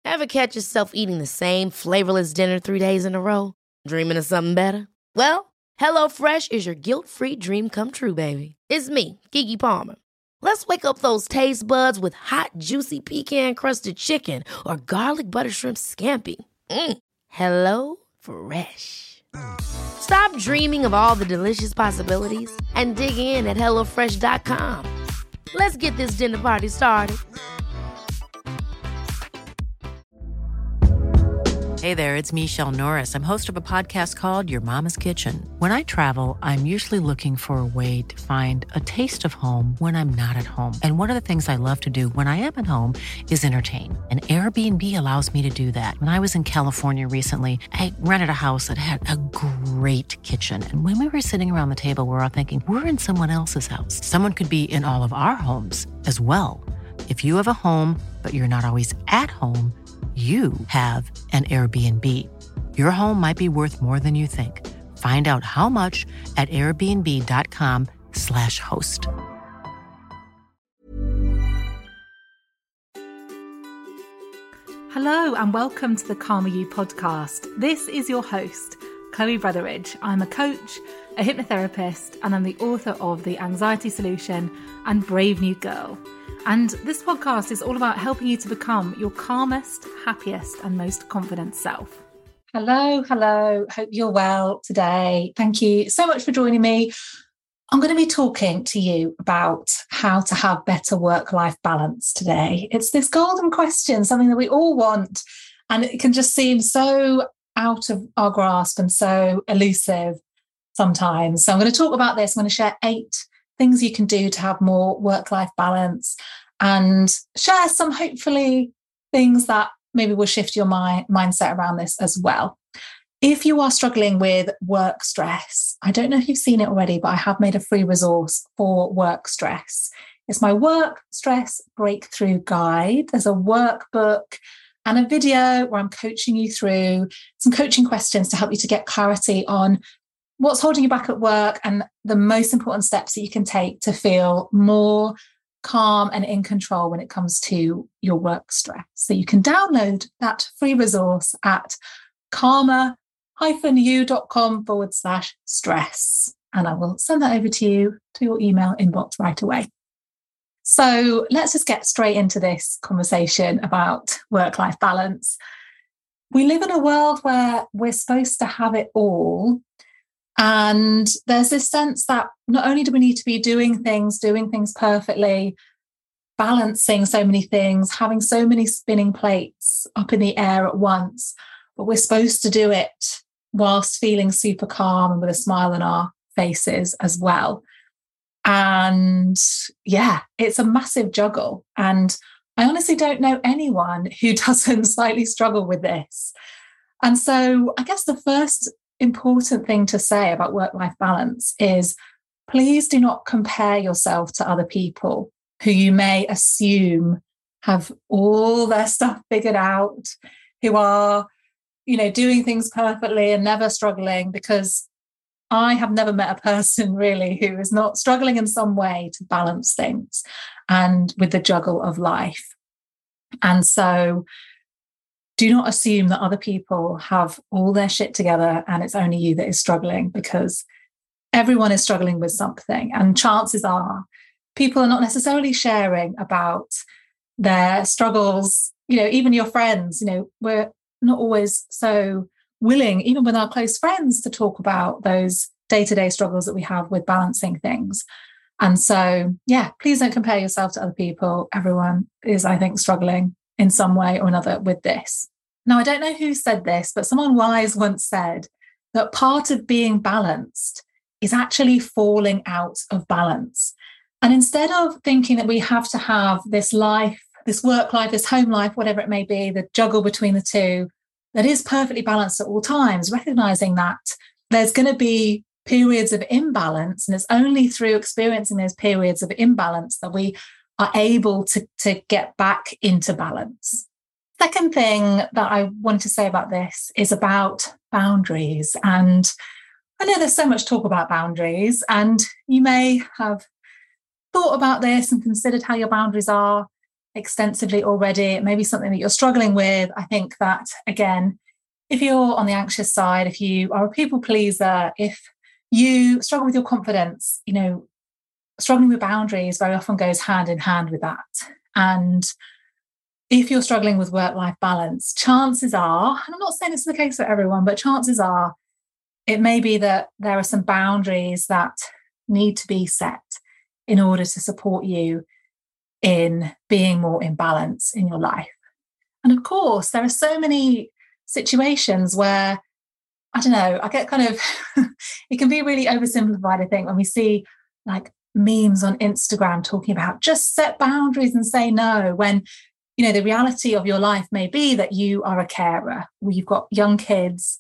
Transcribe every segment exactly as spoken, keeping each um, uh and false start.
Ever catch yourself eating the same flavorless dinner three days in a row? Dreaming of something better? Well, HelloFresh is your guilt-free dream come true, baby. It's me, Keke Palmer. Let's wake up those taste buds with hot, juicy pecan-crusted chicken or garlic butter shrimp scampi. Mm. Hello Fresh. Stop dreaming of all the delicious possibilities and dig in at hello fresh dot com. Let's get this dinner party started. Hey there, it's Michelle Norris. I'm host of a podcast called Your Mama's Kitchen. When I travel, I'm usually looking for a way to find a taste of home when I'm not at home. And one of the things I love to do when I am at home is entertain. And Airbnb allows me to do that. When I was in California recently, I rented a house that had a great kitchen. And when we were sitting around the table, we were all thinking, we're in someone else's house. Someone could be in all of our homes as well. If you have a home, but you're not always at home, you have an Airbnb. Your home might be worth more than you think. Find out how much at airbnb.com slash host. Hello and welcome to the Calmer You podcast. This is your host, Chloe Brotheridge. I'm a coach, a hypnotherapist, and I'm the author of The Anxiety Solution and Brave New Girl. And this podcast is all about helping you to become your calmest, happiest, and most confident self. Hello, hello. Hope you're well today. Thank you so much for joining me. I'm going to be talking to you about how to have better work-life balance today. It's this golden question, something that we all want, and it can just seem so out of our grasp and so elusive sometimes. So I'm going to talk about this. I'm going to share eight things you can do to have more work-life balance and share some, hopefully, things that maybe will shift your mind, mindset around this as well. If you are struggling with work stress, I don't know if you've seen it already, but I have made a free resource for work stress. It's my Work Stress Breakthrough Guide. There's a workbook and a video where I'm coaching you through some coaching questions to help you to get clarity on what's holding you back at work and the most important steps that you can take to feel more calm and in control when it comes to your work stress. So you can download that free resource at calmer-u.com forward slash stress. And I will send that over to you to your email inbox right away. So let's just get straight into this conversation about work-life balance. We live in a world where we're supposed to have it all. And there's this sense that not only do we need to be doing things, doing things perfectly, balancing so many things, having so many spinning plates up in the air at once, but we're supposed to do it whilst feeling super calm and with a smile on our faces as well. And yeah, it's a massive juggle. And I honestly don't know anyone who doesn't slightly struggle with this. And so I guess the first important thing to say about work-life balance is please do not compare yourself to other people who you may assume have all their stuff figured out, who are, you know, doing things perfectly and never struggling, because I have never met a person really who is not struggling in some way to balance things and with the juggle of life. And so do not assume that other people have all their shit together and it's only you that is struggling, because everyone is struggling with something. And chances are people are not necessarily sharing about their struggles. You know, even your friends, you know, we're not always so willing, even with our close friends, to talk about those day-to-day struggles that we have with balancing things. And so, yeah, please don't compare yourself to other people. Everyone is, I think, struggling in some way or another with this. Now, I don't know who said this, but someone wise once said that part of being balanced is actually falling out of balance. And instead of thinking that we have to have this life, this work life, this home life, whatever it may be, the juggle between the two, that is perfectly balanced at all times, recognizing that there's going to be periods of imbalance. And it's only through experiencing those periods of imbalance that we are able to, to get back into balance. Second thing that I wanted to say about this is about boundaries. And I know there's so much talk about boundaries, and you may have thought about this and considered how your boundaries are. extensively already. It may be something that you're struggling with. I think that, again, if you're on the anxious side, if you are a people pleaser, if you struggle with your confidence, you know, struggling with boundaries very often goes hand in hand with that. And if you're struggling with work-life balance, chances are, and I'm not saying this is the case for everyone, but chances are it may be that there are some boundaries that need to be set in order to support you in being more in balance in your life. And of course, there are so many situations where, I don't know, I get kind of, it can be really oversimplified, I think, when we see like memes on Instagram talking about just set boundaries and say no, when, you know, the reality of your life may be that you are a carer, or you've got young kids,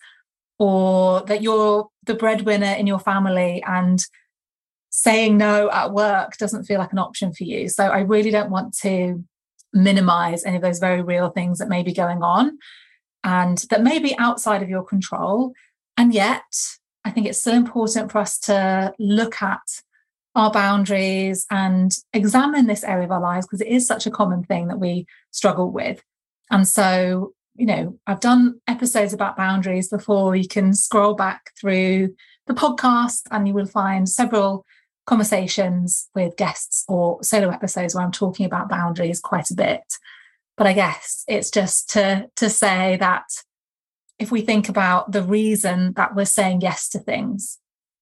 or that you're the breadwinner in your family and saying no at work doesn't feel like an option for you. So I really don't want to minimize any of those very real things that may be going on and that may be outside of your control. And yet, I think it's still important for us to look at our boundaries and examine this area of our lives, because it is such a common thing that we struggle with. And so, you know, I've done episodes about boundaries before. You can scroll back through the podcast and you will find several conversations with guests or solo episodes where I'm talking about boundaries quite a bit. But I guess it's just to, to say that if we think about the reason that we're saying yes to things,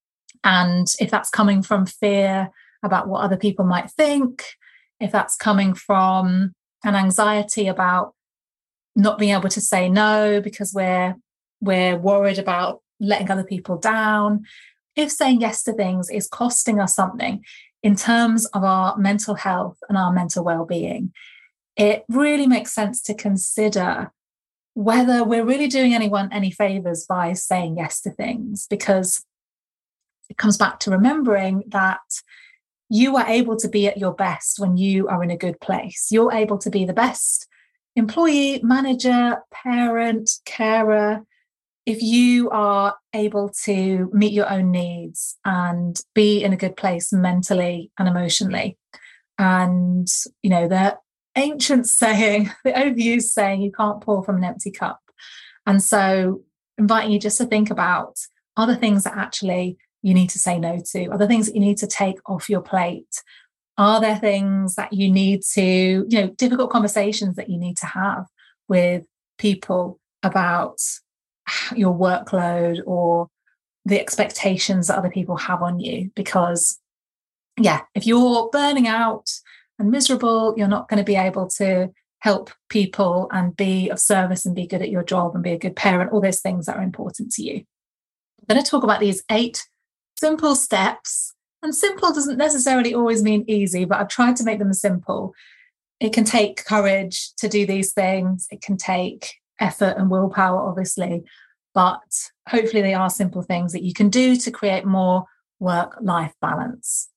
and if that's coming from fear about what other people might think, if that's coming from an anxiety about not being able to say no because we're we're worried about letting other people down, if saying yes to things is costing us something in terms of our mental health and our mental well-being, it really makes sense to consider whether we're really doing anyone any favors by saying yes to things, because it comes back to remembering that you are able to be at your best when you are in a good place. You're able to be the best employee, manager, parent, carer, if you are able to meet your own needs and be in a good place mentally and emotionally. And, you know, the ancient saying, the overused saying, you can't pour from an empty cup. And so inviting you just to think about other things that actually you need to say no to, are there things that you need to take off your plate? Are there things that you need to, you know, difficult conversations that you need to have with people about your workload or the expectations that other people have on you? Because, yeah, if you're burning out and miserable, you're not going to be able to help people and be of service and be good at your job and be a good parent, all those things that are important to you. I'm going to talk about these eight simple steps. And simple doesn't necessarily always mean easy, but I've tried to make them simple. It can take courage to do these things. It can take effort and willpower, obviously, but hopefully they are simple things that you can do to create more work-life balance.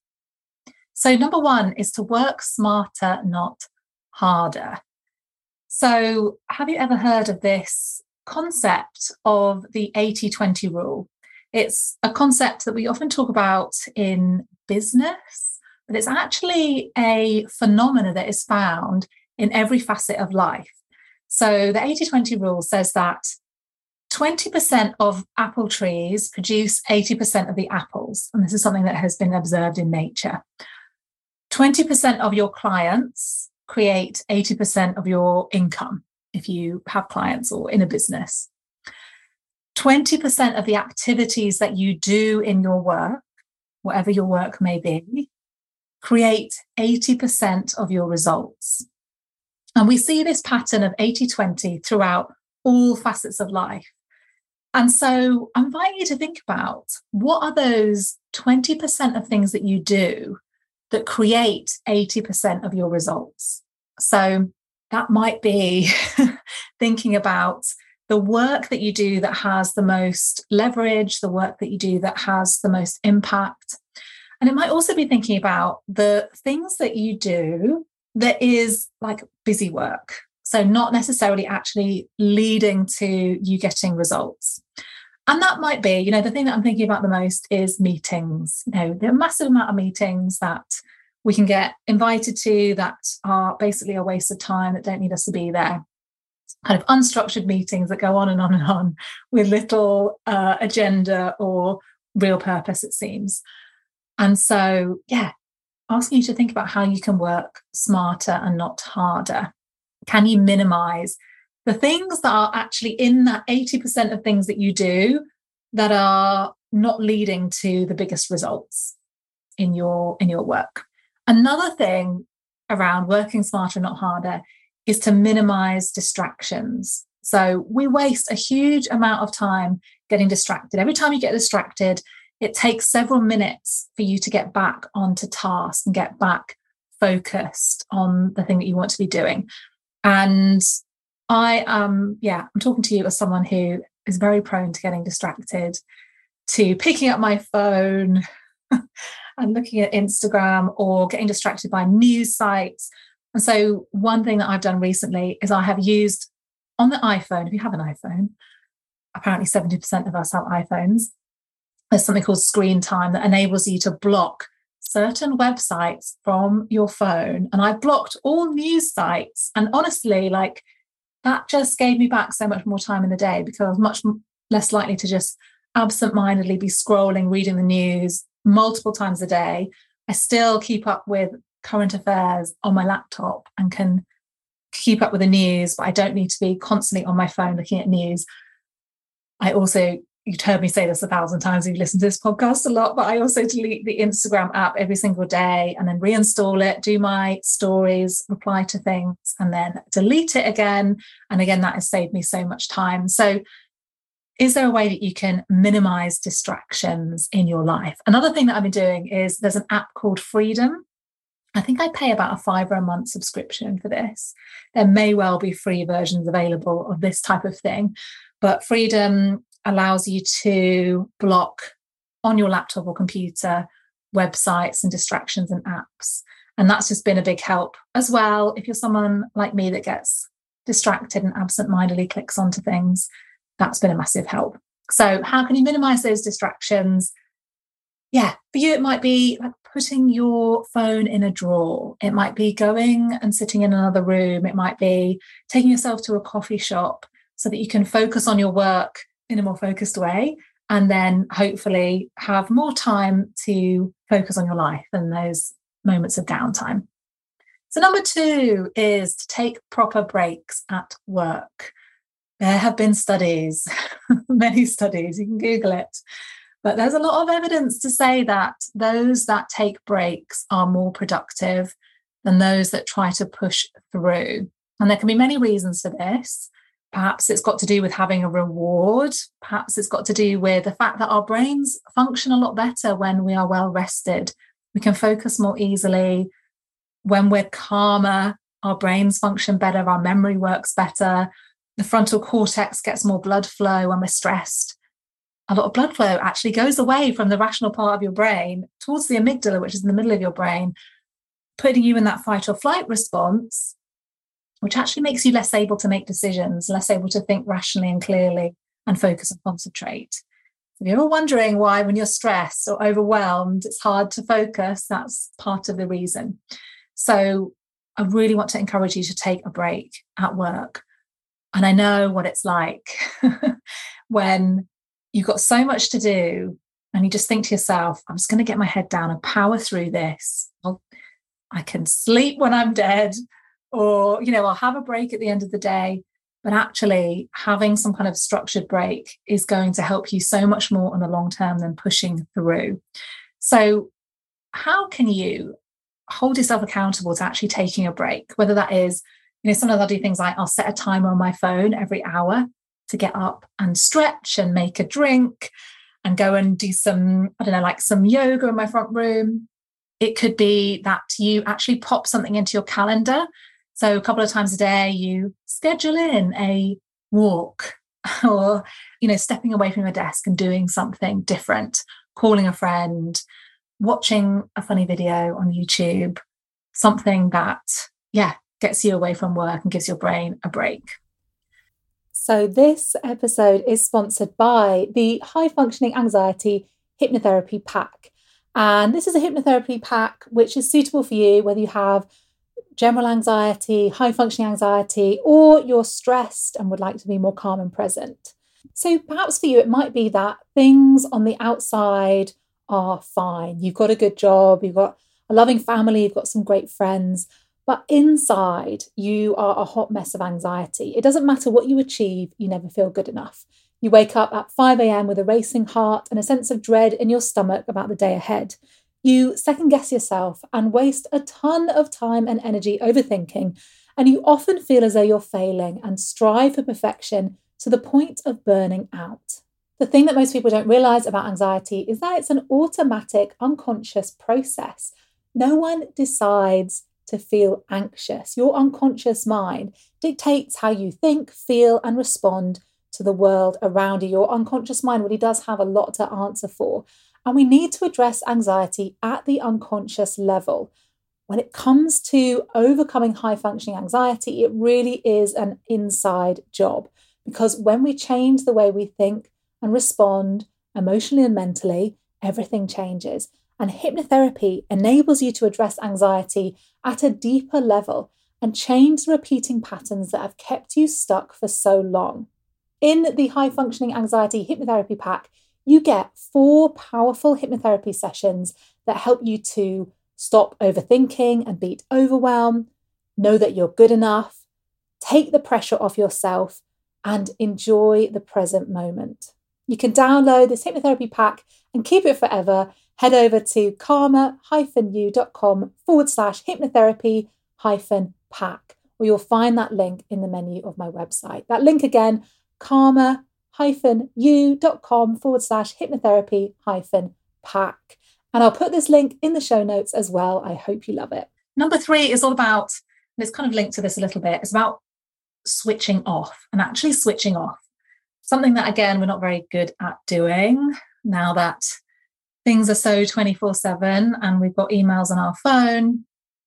So number one is to work smarter, not harder. So have you ever heard of this concept of the eighty twenty rule? It's a concept that we often talk about in business, but it's actually a phenomena that is found in every facet of life. So the eighty twenty rule says that twenty percent of apple trees produce eighty percent of the apples. And this is something that has been observed in nature. twenty percent of your clients create eighty percent of your income if you have clients or in a business. twenty percent of the activities that you do in your work, whatever your work may be, create eighty percent of your results. And we see this pattern of eighty twenty throughout all facets of life. And so I invite you to think about, what are those twenty percent of things that you do that create eighty percent of your results? So that might be thinking about the work that you do that has the most leverage, the work that you do that has the most impact. And it might also be thinking about the things that you do that is like busy work. So not necessarily actually leading to you getting results. And that might be, you know, the thing that I'm thinking about the most is meetings. You know, the massive amount of meetings that we can get invited to that are basically a waste of time, that don't need us to be there. Kind of unstructured meetings that go on and on and on with little uh, agenda or real purpose, it seems. And so, yeah, asking you to think about how you can work smarter and not harder. Can you minimize the things that are actually in that eighty percent of things that you do that are not leading to the biggest results in your in your work? Another thing around working smarter and not harder is to minimize distractions. So we waste a huge amount of time getting distracted. Every time you get distracted, it takes several minutes for you to get back onto task and get back focused on the thing that you want to be doing. And I, um, yeah, I'm talking to you as someone who is very prone to getting distracted, to picking up my phone and looking at Instagram or getting distracted by news sites. And so one thing that I've done recently is I have used on the iPhone, if you have an iPhone, apparently seventy percent of us have iPhones, there's something called screen time that enables you to block certain websites from your phone. And I blocked all news sites. And honestly, like that just gave me back so much more time in the day, because I was much less likely to just absentmindedly be scrolling, reading the news multiple times a day. I still keep up with current affairs on my laptop and can keep up with the news, but I don't need to be constantly on my phone looking at news. I also, you've heard me say this a thousand times, you've listened to this podcast a lot, but I also delete the Instagram app every single day and then reinstall it, do my stories, reply to things, and then delete it again. And again, that has saved me so much time. So is there a way that you can minimize distractions in your life? Another thing that I've been doing is there's an app called Freedom. I think I pay about a fiver a month subscription for this. There may well be free versions available of this type of thing, but Freedom allows you to block on your laptop or computer websites and distractions and apps. And that's just been a big help as well. If you're someone like me that gets distracted and absent-mindedly clicks onto things, that's been a massive help. So how can you minimize those distractions? Yeah, for you, it might be like putting your phone in a drawer. It might be going and sitting in another room. It might be taking yourself to a coffee shop so that you can focus on your work in a more focused way, and then hopefully have more time to focus on your life and those moments of downtime. So number two is to take proper breaks at work. There have been studies, many studies, you can Google it, but there's a lot of evidence to say that those that take breaks are more productive than those that try to push through. And there can be many reasons for this. Perhaps it's got to do with having a reward. Perhaps it's got to do with the fact that our brains function a lot better when we are well rested. We can focus more easily. When we're calmer, our brains function better, our memory works better. The frontal cortex gets more blood flow when we're stressed. A lot of blood flow actually goes away from the rational part of your brain towards the amygdala, which is in the middle of your brain, putting you in that fight or flight response, which actually makes you less able to make decisions, less able to think rationally and clearly and focus and concentrate. If you're wondering why when you're stressed or overwhelmed, it's hard to focus, that's part of the reason. So I really want to encourage you to take a break at work. And I know what it's like when you've got so much to do and you just think to yourself, I'm just going to get my head down and power through this. I'll, I can sleep when I'm dead, or, you know, I'll have a break at the end of the day. But actually having some kind of structured break is going to help you so much more on the long term than pushing through. So how can you hold yourself accountable to actually taking a break? Whether that is, you know, sometimes I'll do things like I'll set a timer on my phone every hour to get up and stretch and make a drink and go and do some, I don't know, like some yoga in my front room. It could be that you actually pop something into your calendar. So a couple of times a day, you schedule in a walk or, you know, stepping away from your desk and doing something different, calling a friend, watching a funny video on YouTube, something that, yeah, gets you away from work and gives your brain a break. So this episode is sponsored by the High Functioning Anxiety Hypnotherapy Pack. And this is a hypnotherapy pack which is suitable for you, whether you have general anxiety, high functioning anxiety, or you're stressed and would like to be more calm and present. So perhaps for you, it might be that things on the outside are fine. You've got a good job, you've got a loving family, you've got some great friends, but inside you are a hot mess of anxiety. It doesn't matter what you achieve, you never feel good enough. You wake up at five a.m. with a racing heart and a sense of dread in your stomach about the day ahead. You second guess yourself and waste a ton of time and energy overthinking, and you often feel as though you're failing and strive for perfection to the point of burning out. The thing that most people don't realise about anxiety is that it's an automatic, unconscious process. No one decides to feel anxious. Your unconscious mind dictates how you think, feel, and respond to the world around you. Your unconscious mind really does have a lot to answer for. And we need to address anxiety at the unconscious level. When it comes to overcoming high functioning anxiety, it really is an inside job. Because when we change the way we think and respond emotionally and mentally, everything changes. And hypnotherapy enables you to address anxiety at a deeper level and change the repeating patterns that have kept you stuck for so long. In the high functioning anxiety hypnotherapy pack, you get four powerful hypnotherapy sessions that help you to stop overthinking and beat overwhelm, know that you're good enough, take the pressure off yourself, and enjoy the present moment. You can download this hypnotherapy pack and keep it forever. Head over to karma-u.com forward slash hypnotherapy hyphen pack, or you'll find that link in the menu of my website. That link again, karma-u.com forward slash hypnotherapy hyphen pack. And I'll put this link in the show notes as well. I hope you love it. Number three is all about, and it's kind of linked to this a little bit, it's about switching off and actually switching off. Something that, again, we're not very good at doing now that things are so twenty-four seven and we've got emails on our phone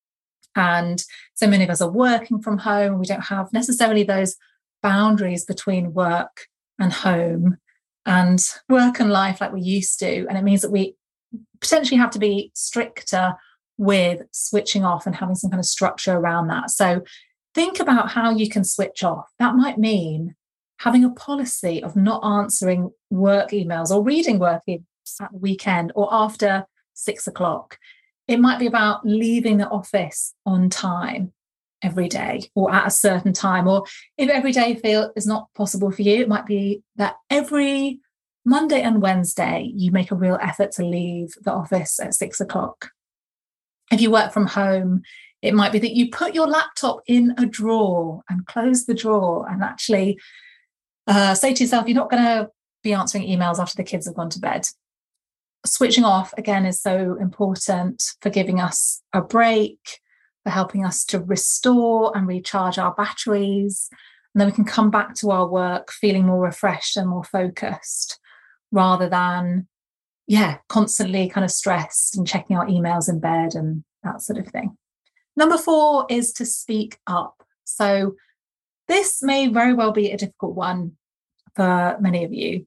and so many of us are working from home. We don't have necessarily those boundaries between work and home and work and life like we used to. And it means that we potentially have to be stricter with switching off and having some kind of structure around that. So think about how you can switch off. That might mean having a policy of not answering work emails or reading work emails at the weekend or after six o'clock. It might be about leaving the office on time every day or at a certain time. Or if every day feel is not possible for you, it might be that every Monday and Wednesday you make a real effort to leave the office at six o'clock. If you work from home, it might be that you put your laptop in a drawer and close the drawer and actually uh, say to yourself, you're not going to be answering emails after the kids have gone to bed. Switching off, again, is so important for giving us a break, for helping us to restore and recharge our batteries. And then we can come back to our work feeling more refreshed and more focused rather than, yeah, constantly kind of stressed and checking our emails in bed and that sort of thing. Number four is to speak up. So this may very well be a difficult one for many of you.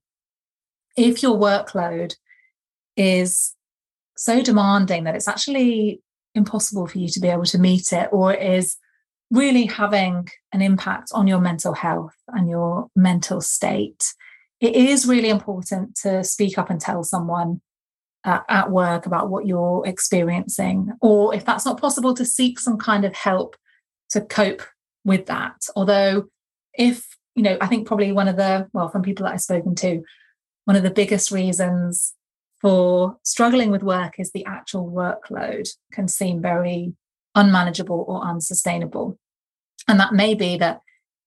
If your workload is so demanding that it's actually impossible for you to be able to meet it, or it is really having an impact on your mental health and your mental state, it is really important to speak up and tell someone uh, at work about what you're experiencing, or if that's not possible, to seek some kind of help to cope with that. Although if, you know, I think probably one of the, well, from people that I've spoken to, one of the biggest reasons for struggling with work is the actual workload can seem very unmanageable or unsustainable. And that may be that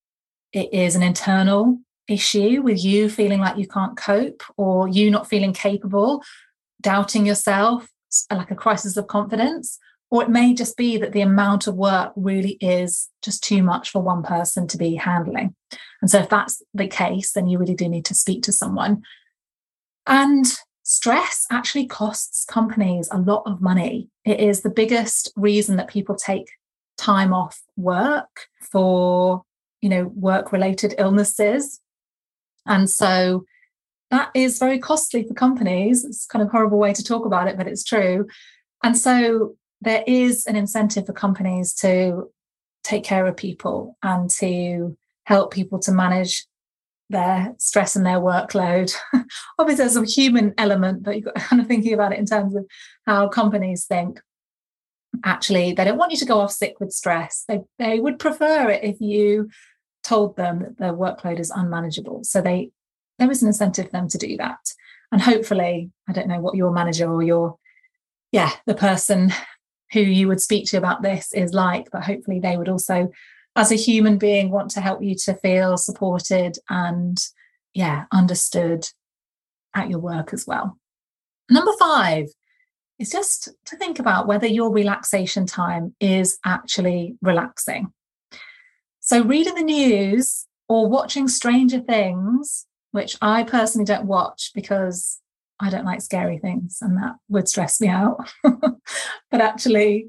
it is an internal issue with you feeling like you can't cope, or you not feeling capable, doubting yourself, like a crisis of confidence. Or it may just be that the amount of work really is just too much for one person to be handling. And so if that's the case, then you really do need to speak to someone. And stress actually costs companies a lot of money. It is the biggest reason that people take time off work for, you know, work-related illnesses. And so that is very costly for companies. It's kind of a horrible way to talk about it, but it's true. And so there is an incentive for companies to take care of people and to help people to manage their stress and their workload. Obviously, there's a human element, but you've got kind of thinking about it in terms of how companies think. Actually, they don't want you to go off sick with stress. They they would prefer it if you told them that their workload is unmanageable. So they there is an incentive for them to do that. And hopefully, I don't know what your manager or your, yeah, the person who you would speak to about this is like, but hopefully they would also, as a human being, want to help you to feel supported and, yeah, understood at your work as well. Number five is just to think about whether your relaxation time is actually relaxing. So reading the news or watching Stranger Things, which I personally don't watch because I don't like scary things and that would stress me out. But actually,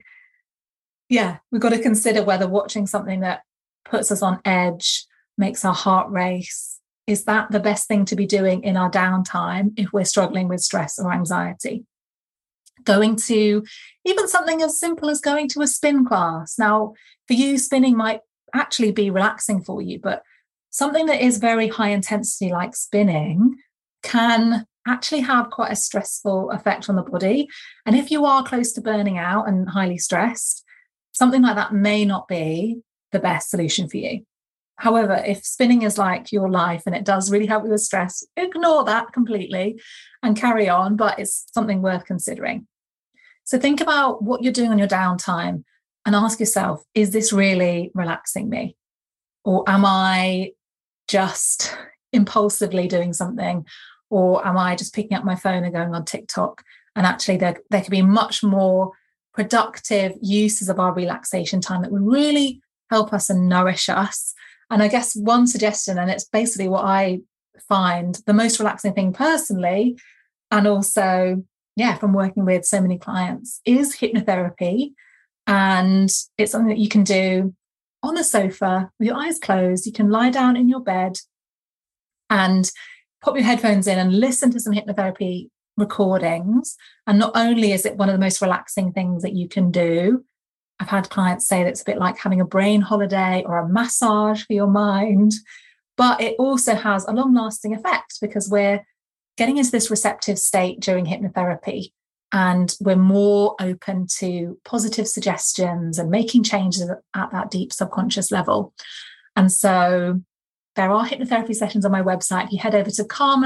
yeah, we've got to consider whether watching something that puts us on edge, makes our heart race, is that the best thing to be doing in our downtime if we're struggling with stress or anxiety? Going to even something as simple as going to a spin class. Now, for you, spinning might actually be relaxing for you, but something that is very high intensity like spinning can actually have quite a stressful effect on the body. And if you are close to burning out and highly stressed, something like that may not be the best solution for you. However, if spinning is like your life and it does really help you with stress, ignore that completely and carry on, but it's something worth considering. So think about what you're doing on your downtime and ask yourself, is this really relaxing me? Or am I just impulsively doing something? Or am I just picking up my phone and going on TikTok? And actually there, there could be much more productive uses of our relaxation time that would really help us and nourish us. And I guess one suggestion, and it's basically what I find the most relaxing thing personally, and also, yeah, from working with so many clients, is hypnotherapy. And it's something that you can do on the sofa with your eyes closed. You can lie down in your bed and pop your headphones in and listen to some hypnotherapy recordings. And not only is it one of the most relaxing things that you can do, I've had clients say that it's a bit like having a brain holiday or a massage for your mind, but it also has a long-lasting effect because we're getting into this receptive state during hypnotherapy and we're more open to positive suggestions and making changes at that deep subconscious level. And so there are hypnotherapy sessions on my website. If you head over to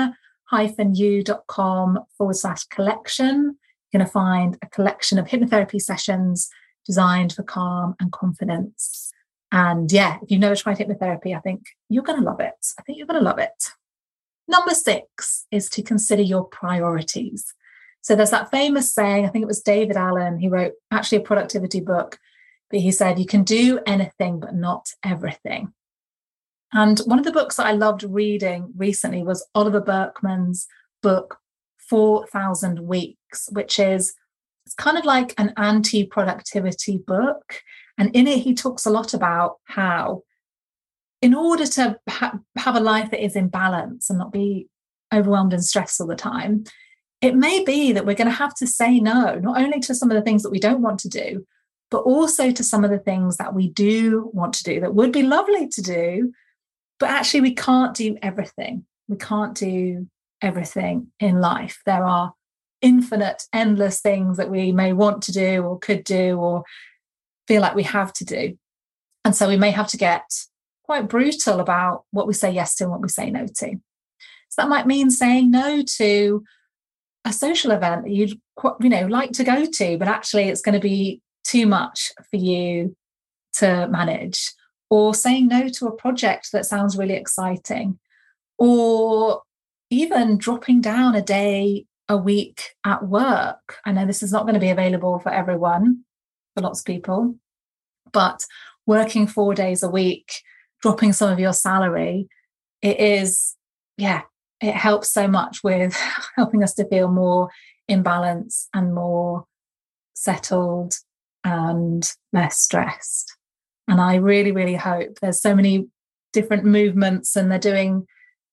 karma-u.com forward slash collection, you're going to find a collection of hypnotherapy sessions designed for calm and confidence. And yeah, if you've never tried hypnotherapy, I think you're going to love it. I think you're going to love it. Number six is to consider your priorities. So there's that famous saying, I think it was David Allen, he wrote actually a productivity book, but he said, you can do anything, but not everything. And one of the books that I loved reading recently was Oliver Burkeman's book, four thousand Weeks, which is it's kind of like an anti-productivity book. And in it, he talks a lot about how in order to ha- have a life that is in balance and not be overwhelmed and stressed all the time, it may be that we're going to have to say no, not only to some of the things that we don't want to do, but also to some of the things that we do want to do that would be lovely to do. But actually, we can't do everything. We can't do everything in life. There are infinite, endless things that we may want to do or could do or feel like we have to do. And so we may have to get quite brutal about what we say yes to and what we say no to. So that might mean saying no to a social event that you'd you know like to go to, but actually it's going to be too much for you to manage. Or saying no to a project that sounds really exciting, or even dropping down a day a week at work. I know this is not going to be available for everyone, for lots of people, but working four days a week, dropping some of your salary, it is, yeah, it helps so much with helping us to feel more in balance and more settled and less stressed. And I really, really hope there's so many different movements and they're doing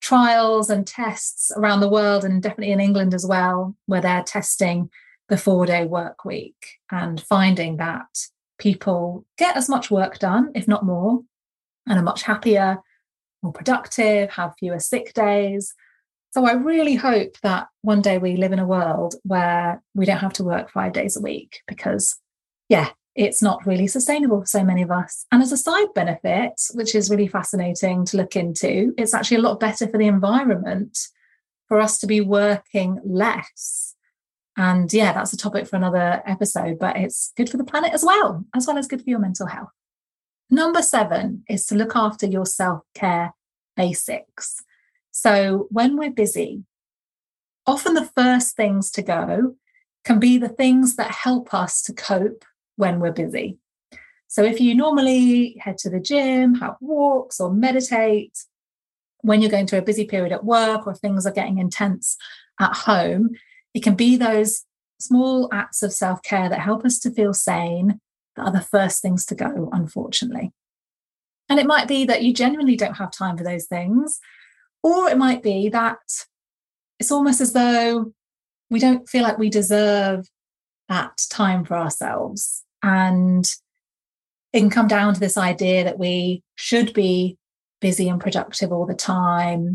trials and tests around the world, and definitely in England as well, where they're testing the four-day work week and finding that people get as much work done, if not more, and are much happier, more productive, have fewer sick days. So I really hope that one day we live in a world where we don't have to work five days a week, because, yeah, it's not really sustainable for so many of us. And as a side benefit, which is really fascinating to look into, it's actually a lot better for the environment for us to be working less. And yeah, that's a topic for another episode, but it's good for the planet as well, as well as good for your mental health. Number seven is to look after your self-care basics. So when we're busy, often the first things to go can be the things that help us to cope when we're busy. So if you normally head to the gym, have walks or meditate, when you're going through a busy period at work or things are getting intense at home, it can be those small acts of self-care that help us to feel sane that are the first things to go, unfortunately. And it might be that you genuinely don't have time for those things, or it might be that it's almost as though we don't feel like we deserve that time for ourselves. And it can come down to this idea that we should be busy and productive all the time,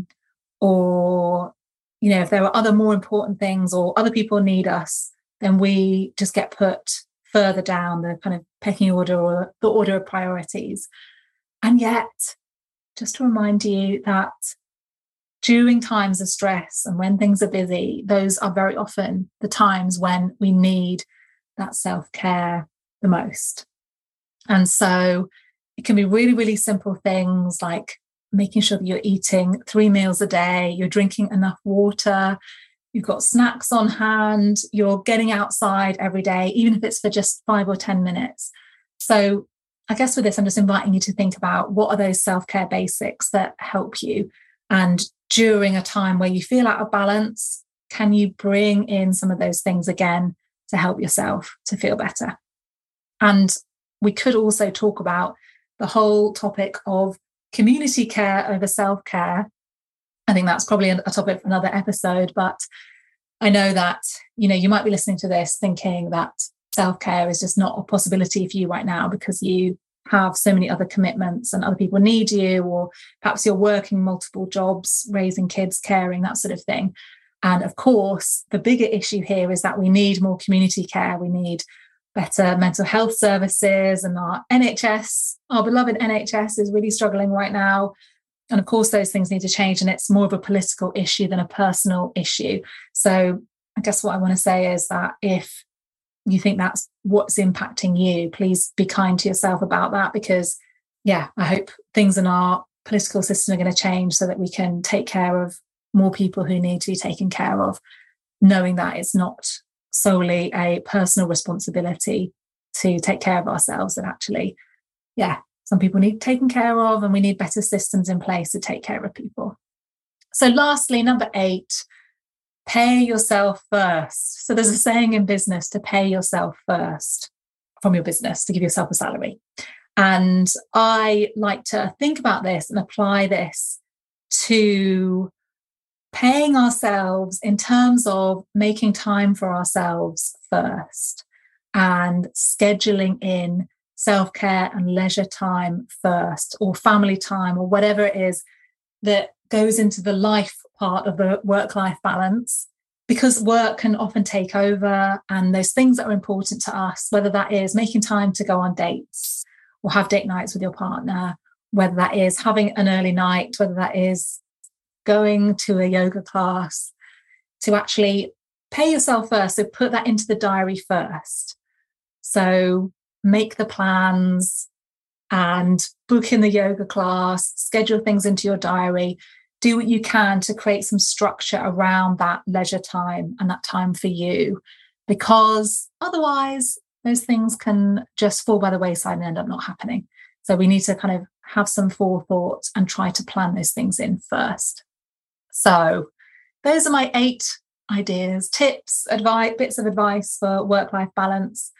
or, you know, if there are other more important things or other people need us, then we just get put further down the kind of pecking order or the order of priorities. And yet, just to remind you that during times of stress and when things are busy, those are very often the times when we need that self-care the most. And so it can be really, really simple things like making sure that you're eating three meals a day, you're drinking enough water, you've got snacks on hand, you're getting outside every day, even if it's for just five or ten minutes. So I guess with this, I'm just inviting you to think about what are those self-care basics that help you. And during a time where you feel out of balance, can you bring in some of those things again to help yourself to feel better? And we could also talk about the whole topic of community care over self-care. I think that's probably a topic for another episode, but I know that, you know, you might be listening to this thinking that self-care is just not a possibility for you right now because you have so many other commitments and other people need you, or perhaps you're working multiple jobs, raising kids, caring, that sort of thing. And of course, the bigger issue here is that we need more community care. We need better mental health services, and our N H S, our beloved N H S, is really struggling right now. And of course, those things need to change, and it's more of a political issue than a personal issue. So I guess what I want to say is that if you think that's what's impacting you, please be kind to yourself about that, because, yeah, I hope things in our political system are going to change so that we can take care of more people who need to be taken care of, knowing that it's not solely a personal responsibility to take care of ourselves, and actually, yeah, some people need taken care of, and we need better systems in place to take care of people. So lastly, number eight, pay yourself first. So there's a saying in business to pay yourself first from your business, to give yourself a salary. And I like to think about this and apply this to paying ourselves in terms of making time for ourselves first and scheduling in self-care and leisure time first, or family time, or whatever it is that goes into the life part of the work-life balance, because work can often take over, and those things that are important to us, whether that is making time to go on dates or have date nights with your partner, whether that is having an early night, whether that is going to a yoga class, to actually pay yourself first. So put that into the diary first. So make the plans and book in the yoga class, schedule things into your diary, do what you can to create some structure around that leisure time and that time for you, because otherwise those things can just fall by the wayside and end up not happening. So we need to kind of have some forethought and try to plan those things in first. So those are my eight ideas, tips, advice, bits of advice for work-life balance.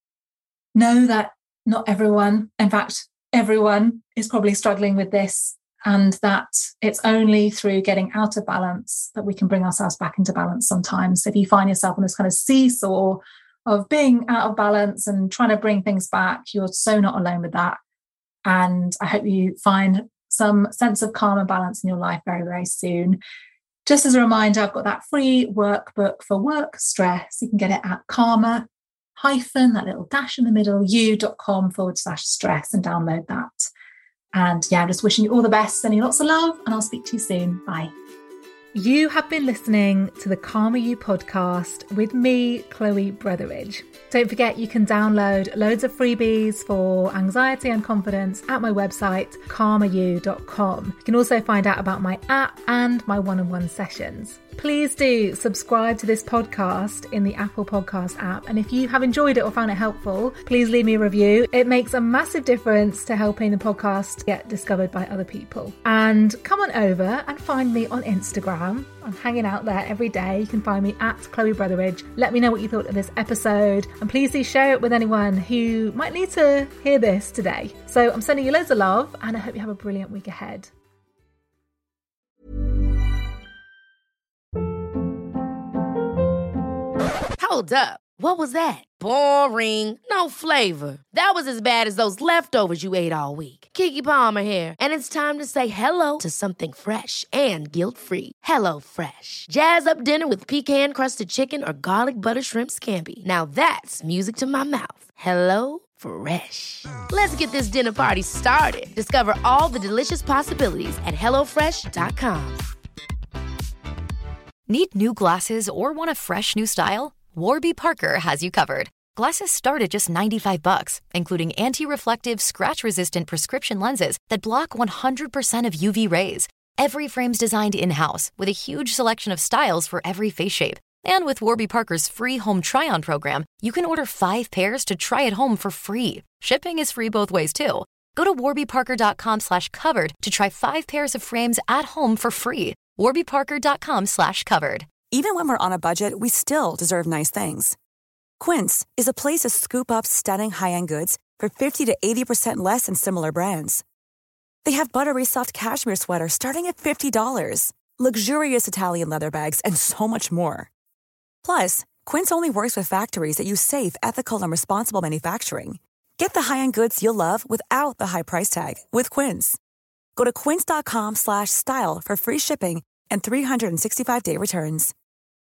Know that not everyone, in fact, everyone is probably struggling with this and that it's only through getting out of balance that we can bring ourselves back into balance sometimes. So if you find yourself on this kind of seesaw of being out of balance and trying to bring things back, you're so not alone with that. And I hope you find some sense of calm and balance in your life very, very soon. Just as a reminder, I've got that free workbook for work stress. You can get it at karma hyphen, that little dash in the middle, u.com forward slash stress, and download that. And yeah, I'm just wishing you all the best, sending you lots of love, and I'll speak to you soon. Bye. You have been listening to the Karma You podcast with me, Chloe Brotheridge. Don't forget you can download loads of freebies for anxiety and confidence at my website, karma you dot com. You can also find out about my app and my one-on-one sessions. Please do subscribe to this podcast in the Apple Podcast app. And if you have enjoyed it or found it helpful, please leave me a review. It makes a massive difference to helping the podcast get discovered by other people. And come on over and find me on Instagram. I'm hanging out there every day. You can find me at Chloe Brotheridge. Let me know what you thought of this episode. And please do share it with anyone who might need to hear this today. So I'm sending you loads of love, and I hope you have a brilliant week ahead. Hold up. What was that? Boring. No flavor. That was as bad as those leftovers you ate all week. Keke Palmer here, and it's time to say hello to something fresh and guilt-free. Hello Fresh. Jazz up dinner with pecan-crusted chicken or garlic butter shrimp scampi. Now that's music to my mouth. Hello Fresh. Let's get this dinner party started. Discover all the delicious possibilities at hello fresh dot com. Need new glasses or want a fresh new style? Warby Parker has you covered. Glasses start at just ninety-five bucks, including anti-reflective, scratch-resistant prescription lenses that block one hundred percent of U V rays. Every frame's designed in-house with a huge selection of styles for every face shape. And with Warby Parker's free home try-on program, you can order five pairs to try at home for free. Shipping is free both ways, too. Go to warby parker dot com slash covered to try five pairs of frames at home for free. warby parker dot com slash covered. Even when we're on a budget, we still deserve nice things. Quince is a place to scoop up stunning high-end goods for fifty to eighty percent less than similar brands. They have buttery soft cashmere sweaters starting at fifty dollars, luxurious Italian leather bags, and so much more. Plus, Quince only works with factories that use safe, ethical, and responsible manufacturing. Get the high-end goods you'll love without the high price tag with Quince. Go to quince dot com slash style for free shipping and three sixty-five day returns.